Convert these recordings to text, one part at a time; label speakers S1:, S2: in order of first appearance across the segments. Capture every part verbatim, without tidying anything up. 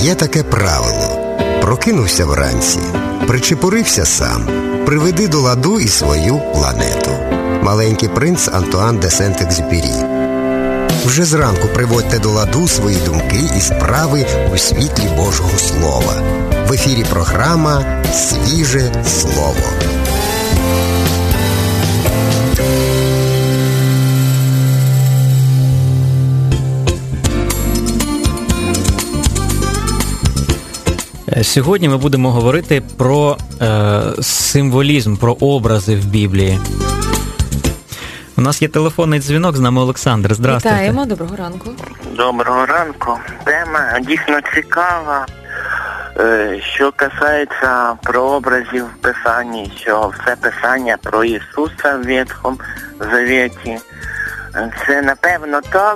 S1: Є таке правило. Прокинувся вранці, причепурився сам, приведи до ладу і свою планету. Маленький принц Антуан де Сент-Екзюпері. Вже зранку приводьте до ладу свої думки і справи у світлі Божого Слова. В ефірі програма «Свіже слово».
S2: Сьогодні ми будемо говорити про е, символізм, про образи в Біблії. У нас є телефонний дзвінок, з нами Олександр. Здравствуйте.
S3: Вітаємо, доброго ранку.
S4: Доброго ранку. Тема дійсно цікава, що касається прообразів в Писанні, що все Писання про Ісуса в Ветхому Завіті. Це напевно так,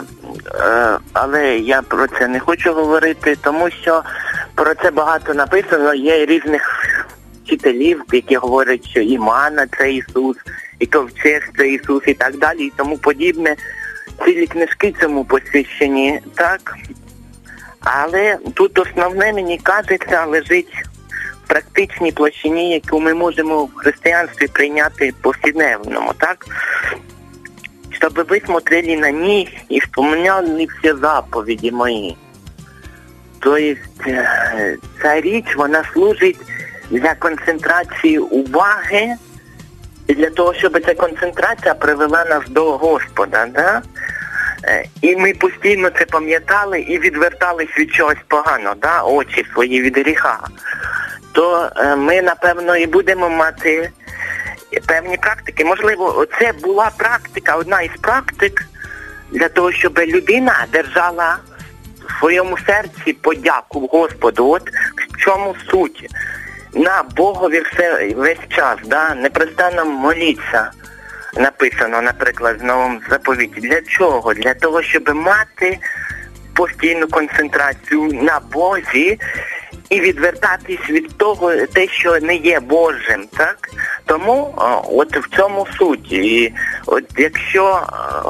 S4: але я про це не хочу говорити, тому що про це багато написано, є різних вчителів, які говорять, що і мана – це Ісус, і ковчег – це Ісус, і так далі, і тому подібне. Цілі книжки цьому посвящені, так. Але тут основне, мені кажеться, лежить в практичній площині, яку ми можемо в християнстві прийняти повсякденному, так. Чтобы вы смотрели на них и вспоминали все заповіді мої. Тобто ця річ, вона служить для концентрації уваги і для того, щоб ця концентрація привела нас до Господа, да? І ми постійно це пам'ятали і відвертались від чогось поганого, да? Очі свої від гріха. То ми, напевно, і будемо мати певні практики. Можливо, це була практика, одна із практик для того, щоб людина держала в своєму серці подяку Господу. От в чому суть. На Богові все, весь час, да? Непрестанно моліться. Написано, наприклад, в Новому заповіті. Для чого? Для того, щоб мати постійну концентрацію на Бозі і відвертатись від того, те, що не є Божим, так? Тому от в цьому суть. І от якщо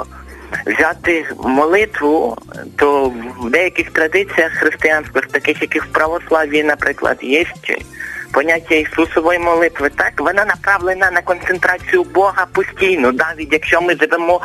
S4: взяти молитву, то в деяких традиціях християнських, таких як і в православ'ї, наприклад, є поняття Ісусової молитви, так? Вона направлена на концентрацію Бога постійно, навіть якщо ми живемо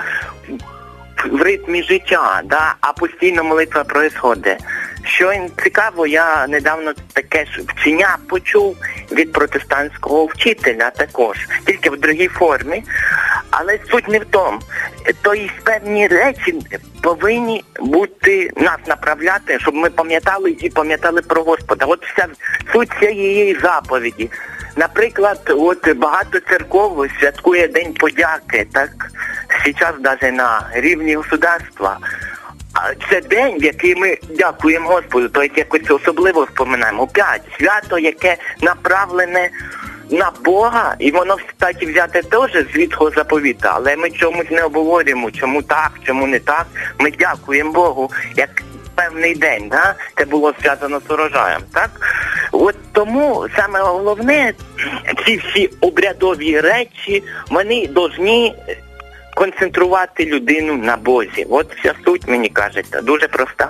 S4: в ритмі життя, да? А постійно молитва происходить. Що цікаво, я недавно таке ж вчення почув від протестантського вчителя також, тільки в другій формі, але суть не в тому. Тобто певні речі повинні бути, нас направляти, щоб ми пам'ятали і пам'ятали про Господа. От вся суть цієї заповіді. Наприклад, от багато церков святкує День подяки, так, зараз навіть на рівні государства. Це день, в який ми дякуємо Господу, тобто якось особливо вспоминаємо. П'ять. Свято, яке направлене на Бога, і воно, кстати, взяте теж з Ветхого заповіту, але ми чомусь не обговорюємо, чому так, чому не так. Ми дякуємо Богу, як певний день, да? Це було зв'язано з урожаєм, так? От тому саме головне, ці всі обрядові речі, вони повинні концентрувати людину на Бозі. От вся суть, мені кажеться, дуже проста.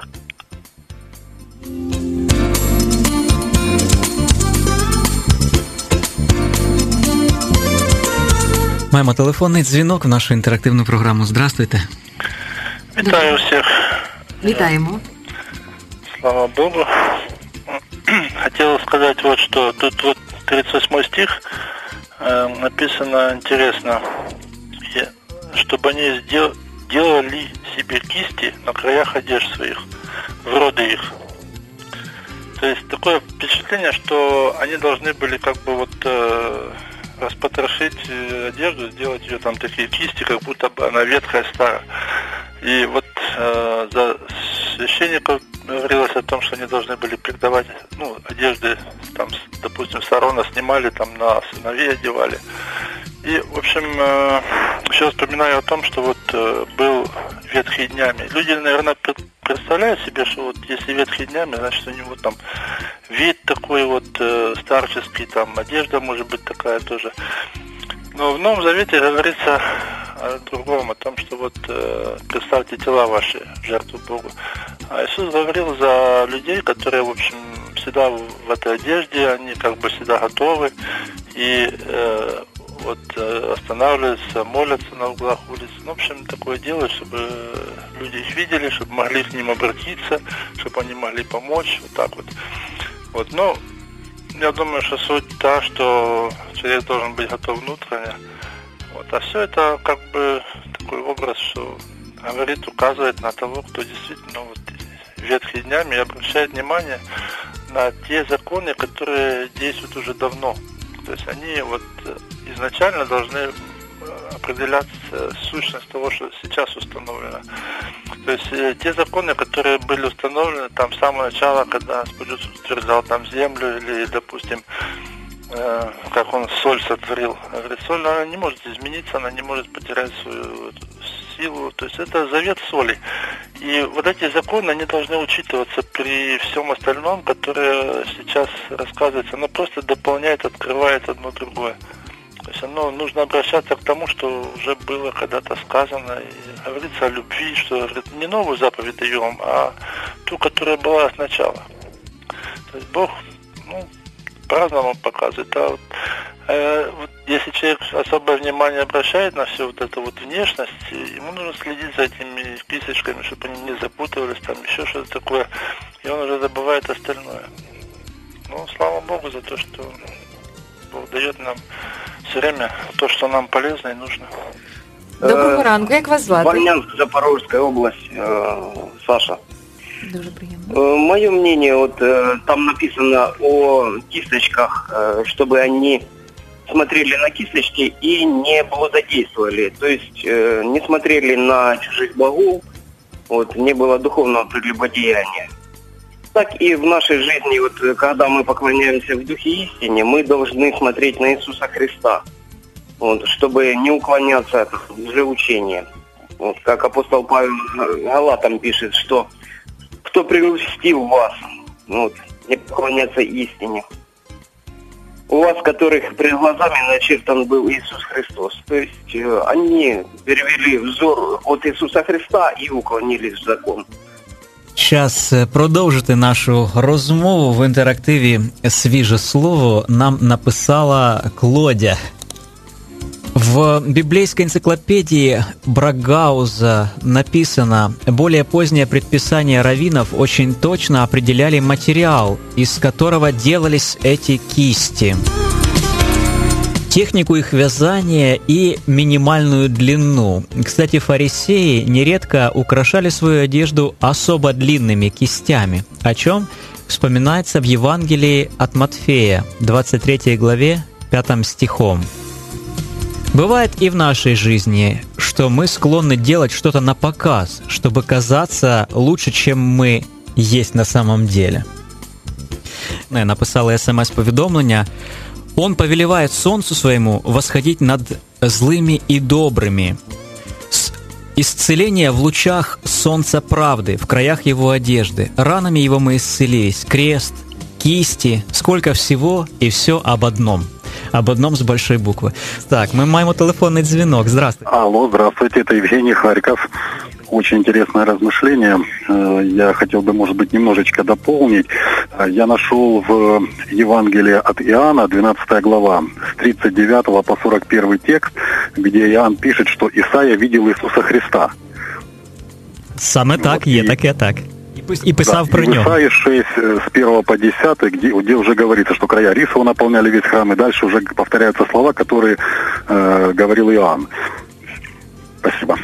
S2: Маємо телефонний дзвінок в нашу інтерактивну програму. Здравствуйте.
S5: Вітаю всіх.
S3: Вітаємо.
S5: Слава Богу. Хотел сказать вот что. Тут вот тридцать восьмой стих э, написано интересно. Чтобы они сдел- делали себе кисти на краях одежд своих, вроде их. То есть такое впечатление, что они должны были как бы вот э, распотрошить одежду, сделать ее там такие кисти, как будто бы она ветхая, старая. И вот э, за священников говорилось о том, что они должны были передавать, ну, одежды, там, допустим, с Аарона снимали, там, на сыновей одевали. И, в общем, э, еще вспоминаю о том, что вот э, был ветхий днями. Люди, наверное, представляют себе, что вот если ветхий днями, значит, у него там вид такой вот э, старческий, там, одежда может быть такая тоже. Но в Новом Завете говорится о другом, о том, что вот э, представьте тела ваши в жертву Богу. А Иисус говорил за людей, которые, в общем, всегда в этой одежде, они как бы всегда готовы и э, вот э, останавливаются, молятся на углах улиц. Ну, в общем, такое делают, чтобы люди их видели, чтобы могли к ним обратиться, чтобы они могли помочь, вот так вот. Вот, но я думаю, что суть та, что человек должен быть готов внутренне. Вот, а все это как бы такой образ, что говорит, указывает на того, кто действительно вот ветхими днями обращает внимание на те законы, которые действуют уже давно. То есть они вот изначально должны определяться сущность того, что сейчас установлено. То есть э, те законы, которые были установлены там с самого начала, когда Господь утверждал там землю или, допустим, э, как Он соль сотворил. Говорит, соль, она не может измениться, она не может потерять свою силу. То есть это завет соли. И вот эти законы, они должны учитываться при всем остальном, которое сейчас рассказывается. Оно просто дополняет, открывает одно другое. То есть оно нужно обращаться к тому, что уже было когда-то сказано, и говорится о любви, что говорит, не новую заповедь даю вам, а ту, которая была сначала. То есть Бог, ну, по-разному показывает. А вот, э, вот если человек особое внимание обращает на всю вот эту вот внешность, ему нужно следить за этими кисточками, чтобы они не запутывались, там еще что-то такое, и он уже забывает остальное. Ну, слава Богу за то, что Бог дает нам все время то, что нам полезно и нужно.
S3: Доброго ранку, як вас звати?
S6: Барнянск, Запорожская область, Саша.
S3: Дуже приємно.
S6: Мое мнение, вот там написано о кисточках, чтобы они смотрели на кисточки и не блудодействовали. То есть не смотрели на чужих богов, вот, не было духовного прелюбодеяния. Так и в нашей жизни, вот когда мы поклоняемся в Духе истине, мы должны смотреть на Иисуса Христа, вот, чтобы не уклоняться от лжеучения. Вот, как апостол Павел Галатам пишет, что кто прельстил вас, вот, не поклоняться истине, у вас, которых пред глазами начертан был Иисус Христос. То есть э, они перевели взор от Иисуса Христа и уклонились в закон.
S2: Час продовжити нашу розмову в інтерактиві «Свіже слово» нам написала Клодя. В библейской энциклопедии Брагауза написано: более позднее предписания раввинов очень точно определяли материал, из которого делались эти кисти, технику их вязания и минимальную длину. Кстати, фарисеи нередко украшали свою одежду особо длинными кистями, о чем вспоминается в Евангелии от Матфея, двадцать третьей главе, пятым стихом. Бывает и в нашей жизни, что мы склонны делать что-то на показ, чтобы казаться лучше, чем мы есть на самом деле. Я написала смс-повідомлення. Он повелевает солнцу своему восходить над злыми и добрыми. Исцеление в лучах солнца правды, в краях его одежды. Ранами его мы исцелились. Крест, кисти, сколько всего, и все об одном. Об одном с большой буквы. Так, мы маем телефонный звонок. Здравствуйте.
S7: Алло, здравствуйте, это Евгений, Харьков. Очень интересное размышление. Я хотел бы, может быть, немножечко дополнить. Я нашел в Евангелии от Иоанна, двенадцатая глава, с тридцать девятого по сорок первый текст, где Иоанн пишет, что Исаия видел Иисуса Христа.
S2: Саме так, вот, є,
S7: и...
S2: таке так. И писав
S7: да,
S2: про нього.
S7: В Исаии шесть, с первого по десятый, где, где уже говорится, что края рисового наполняли весь храм, и дальше уже повторяются слова, которые э, говорил Иоанн. Спасибо.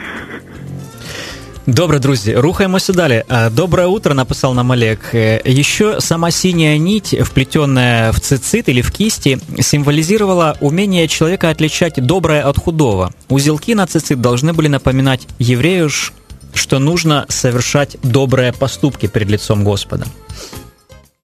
S2: Добре, друзі, рухаємося далі. Доброе утро, написал нам Олег. Еще сама синяя нить, вплетенная в цицит или в кисти, символизировала умение человека отличать доброе от худого. Узелки на цицит должны были напоминать еврею, что нужно совершать добрые поступки перед лицом Господа.